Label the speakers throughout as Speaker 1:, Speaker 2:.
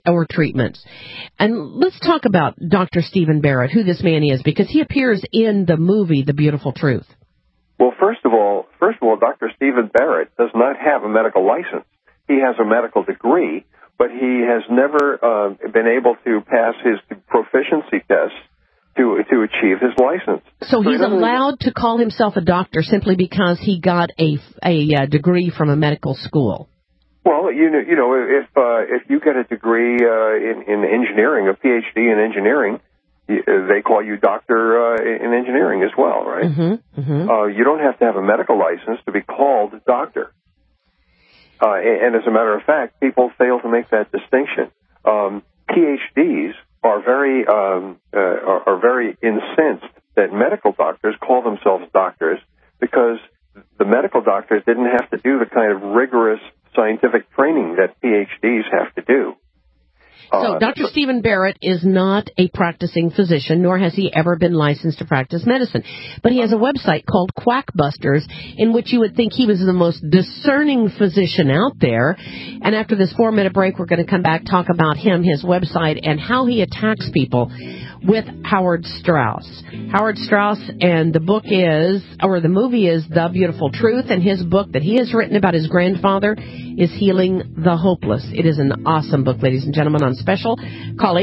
Speaker 1: or treatments. And let's talk about Dr. Stephen Barrett, who this man is, because he appears in the movie The Beautiful Truth.
Speaker 2: Well, first of all, Dr. Stephen Barrett does not have a medical license. He has a medical degree, but he has never been able to pass his proficiency test to achieve his license.
Speaker 1: So he's allowed to call himself a doctor simply because he got a degree from a medical school.
Speaker 2: Well, you know, if you get a degree in engineering, a PhD in engineering, they call you doctor in engineering as well, right? You don't have to have a medical license to be called doctor. And as a matter of fact, people fail to make that distinction. PhDs are very incensed that medical doctors call themselves doctors because the medical doctors didn't have to do the kind of rigorous scientific training that PhDs have to do.
Speaker 1: So Dr. Stephen Barrett is not a practicing physician, nor has he ever been licensed to practice medicine. But he has a website called Quackbusters, in which you would think he was the most discerning physician out there. And after this 4-minute break, we're going to come back, talk about him, his website, and how he attacks people with Howard Strauss. Howard Strauss, and the movie is The Beautiful Truth, and his book that he has written about his grandfather is Healing the Hopeless. It is an awesome book, ladies and gentlemen, on special. Call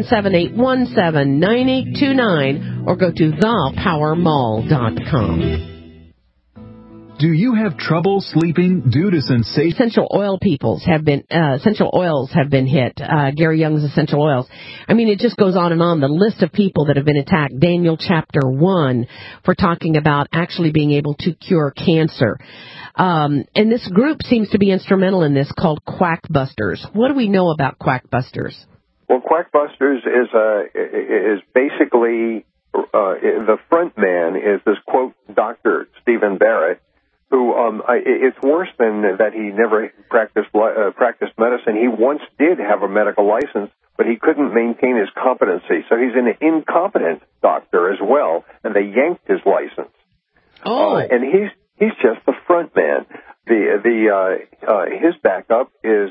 Speaker 1: 877-817-9829 or go to thepowermall.com.
Speaker 3: Do you have trouble sleeping due to sensation?
Speaker 1: Essential oils have been hit. Gary Young's essential oils. I mean, it just goes on and on. The list of people that have been attacked. Daniel chapter 1 for talking about actually being able to cure cancer. And this group seems to be instrumental in this, called Quackbusters. What do we know about Quackbusters?
Speaker 2: Well, Quackbusters is basically the front man is this quote Dr. Stephen Barrett, who it's worse than that he never practiced medicine. He once did have a medical license, but he couldn't maintain his competency. So he's an incompetent doctor as well, and they yanked his license. And he's just the front man. His backup is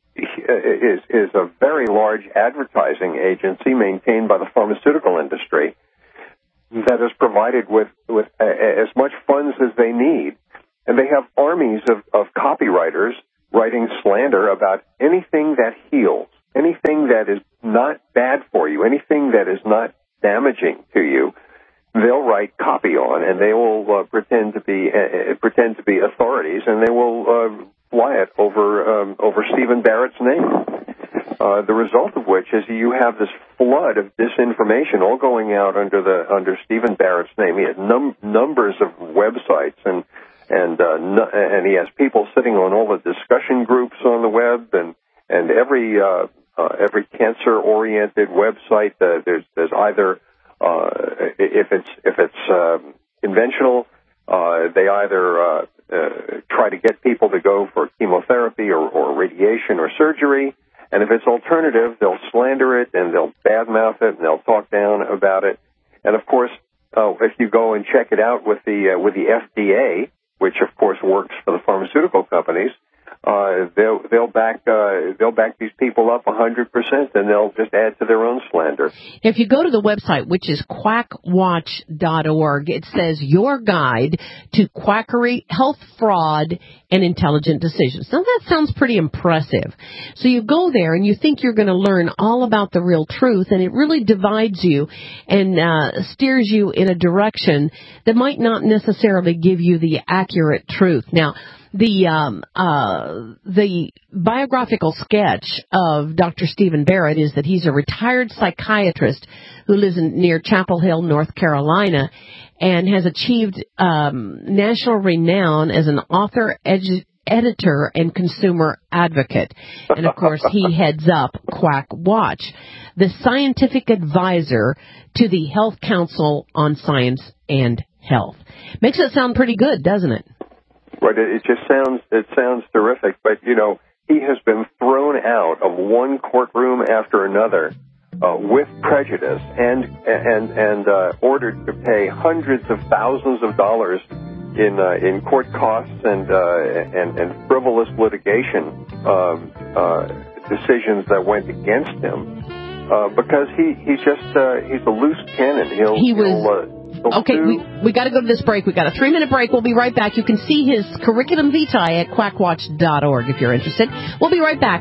Speaker 2: a very large advertising agency maintained by the pharmaceutical industry that is provided with as much funds as they need. And they have armies of copywriters writing slander about anything that heals, anything that is not bad for you, anything that is not damaging to you. They'll write copy on, and they will pretend to be authorities, and they will fly it over Stephen Barrett's name. The result of which is you have this flood of disinformation all going out under Stephen Barrett's name. He has numbers of websites, and he has people sitting on all the discussion groups on the web, and every cancer-oriented website. There's either if it's conventional, they either try to get people to go for chemotherapy or radiation or surgery, and if it's alternative, they'll slander it and they'll badmouth it and they'll talk down about it. And of course, if you go and check it out with the FDA, which of course works for the pharmaceutical companies, they'll back these people up 100%, and they'll just add to their own slander.
Speaker 1: If you go to the website, which is quackwatch.org, it says your guide to quackery, health fraud, and intelligent decisions. Now that sounds pretty impressive. So you go there and you think you're going to learn all about the real truth, and it really divides you and steers you in a direction that might not necessarily give you the accurate truth. Now, the biographical sketch of Dr. Stephen Barrett is that he's a retired psychiatrist who lives near Chapel Hill, North Carolina, and has achieved national renown as an author, editor, and consumer advocate. And, of course, he heads up Quack Watch, the scientific advisor to the Health Council on Science and Health. Makes it sound pretty good, doesn't it?
Speaker 2: Right, it sounds terrific, but he has been thrown out of one courtroom after another with prejudice and ordered to pay hundreds of thousands of dollars in court costs and frivolous litigation decisions that went against him because he's a loose cannon.
Speaker 1: Okay, we got to go to this break. We got a 3-minute break. We'll be right back. You can see his curriculum vitae at quackwatch.org if you're interested. We'll be right back.